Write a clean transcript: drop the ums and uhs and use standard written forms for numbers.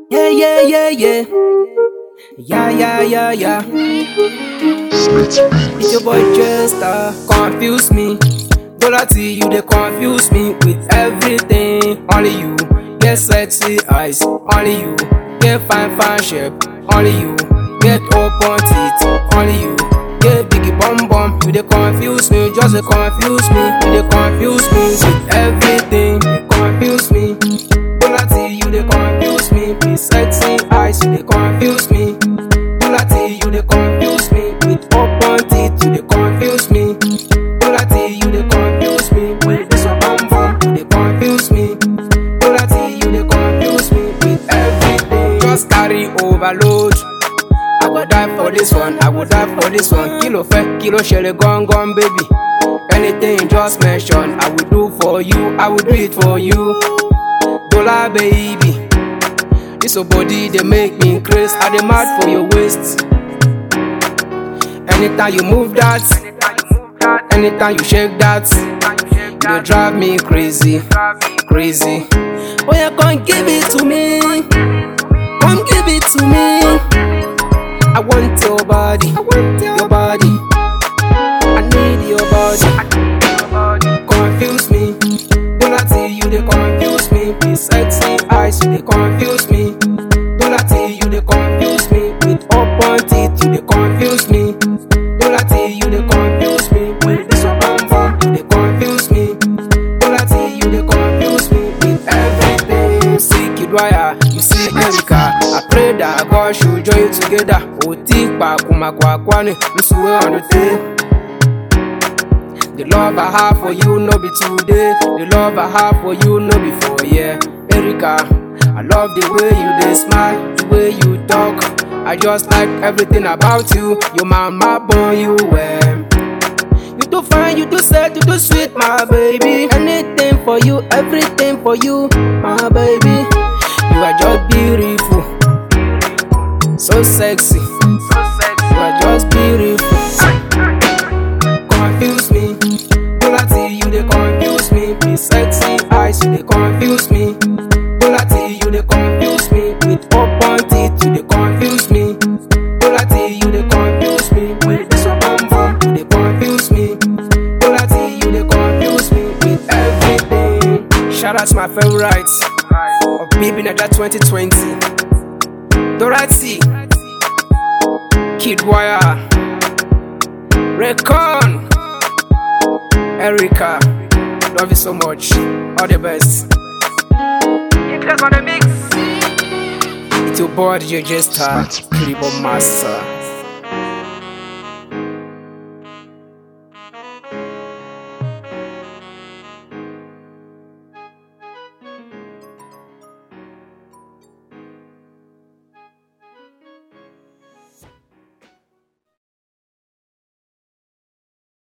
Yeah, yeah, yeah, yeah. Yeah, yeah, yeah, yeah. It's your boy Jester. Confuse me. Dolati, you they confuse me with everything. Only you get sexy eyes. Only you get fine shape. Only you get open teeth. Only you get biggie bum bum. You they confuse me, just they confuse me. You they confuse me with everything. You confuse me. Dolati, you they confuse me with sexy eyes. You they confuse me. Dolati, you they confuse me with open teeth. You they confuse me. Dolati, you they confuse me with this one bum bum. You they confuse me. Dolati, you they confuse me with everything. Just carry overload. I go die for this one, I go die for this one. Kilo fat, kilo shell, gone, baby. Anything you just mention, I will do for you, I will do it for you. Dollar baby, this your body, they make me crazy. I dey mad for your waist. Anytime you move that, anytime you shake that, you drive me crazy, crazy. Oh yeah, come give it to me, come give it to me. I want your body, your body. I need your body. Confuse me, Dolati, you they confuse me. With sexy eyes, you they confuse me. Dolati, you they confuse me. With open teeth, you they confuse me. Dolati, you they confuse me. With this one bum bum, you they confuse me. Dolati, you they confuse me with everything. See Kid Wire, you see Erika. I pray that God should join you together. Otikpa kumakwakwani, msuwe on the day. The love I have for you no be today. The love I have for you no be for yeah. Erika, I love the way you dey smile, the way you talk. I just like everything about you. Your mama born you well. You too fine, you too sad, you too sweet, my baby. Anything for you, everything for you, my baby. You are just beautiful, so sexy. You are just beautiful. Confuse me, Dolati, you they confuse me. With sexy eyes, you they confuse me. Dolati, you they confuse me. With open teeth, you they confuse me. Dolati, you they confuse me. With this one bum bum, you they confuse me. Dolati, you they confuse me with everything. Shout out to my favorites of Baby Naija 2020. Dolati, Kid Wire, Recon, Erika, love you so much. All the best. On the mix. It's your boy, DJ Jester, Clipper Master.